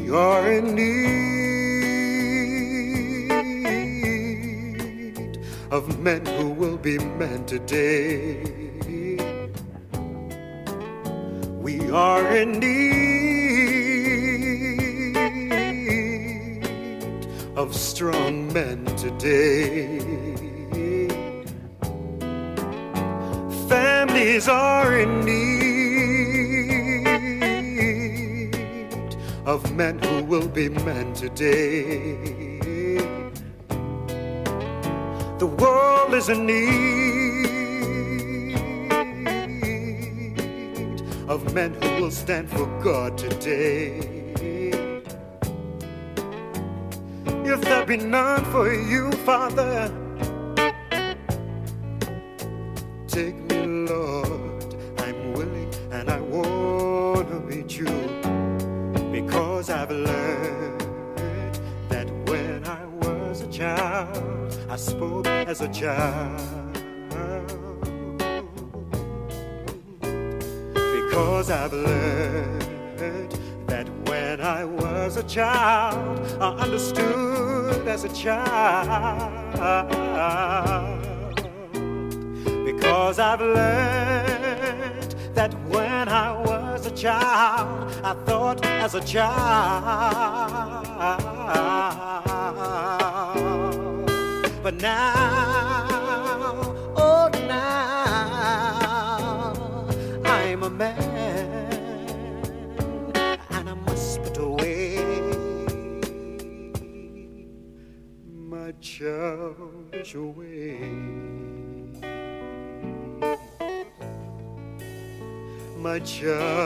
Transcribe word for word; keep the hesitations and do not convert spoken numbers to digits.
We are in need of men who will be men today. We are in need of strong men today. Families are in need of men who will be men today. The world is in need of men who will stand for God today. If there be none for you, Father, take me, Lord. I'm willing and I want to meet you, because I've learned that when I was a child, I spoke as a child. Because I've learned that when I was a child, I understood as a child. Because I've learned that when I was a child, I thought as a child. But now, oh now, I'm a man, and I must put away my childish ways. My child